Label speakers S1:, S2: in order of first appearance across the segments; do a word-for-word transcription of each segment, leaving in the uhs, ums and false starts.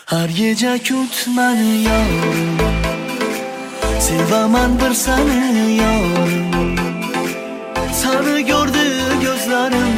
S1: Har gece kutmani yorim, sevaman bir seni yorim. Seni gördü gözlerim,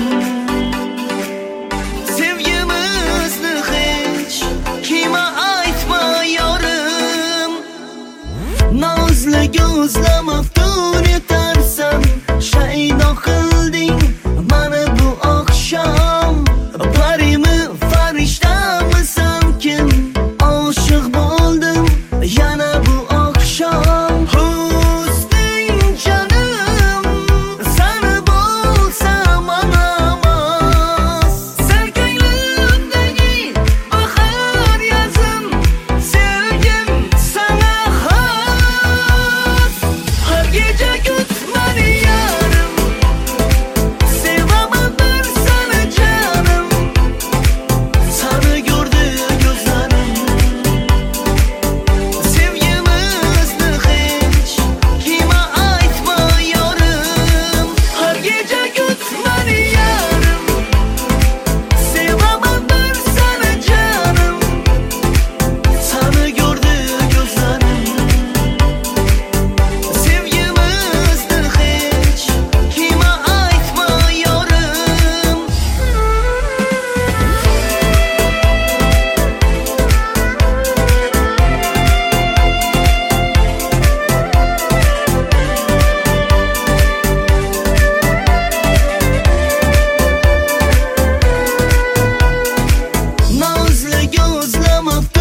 S1: sevgimizni hiç kime aytma yorim. Nazlı gözle maftun etersen, şeyda kılding bana bu akşam. Parimi fariştami sen kim? Aşık buldum yana bu akşam. Hüsnün canım, seni bulsam anamaz. Serkenliğimdeki bahar yazım, sevgim sana has. Her gece gitmeni yarım, sevamam bir seni canım. Seni gördü gözlerim, sevgimizni hiç kime aytma yorim. Her gece gitmeni yarım, sevamam bir seni canım. Seni gördü gözlerim, sevgimizni hiç kime aytma yorim. Nazlı gözle maftun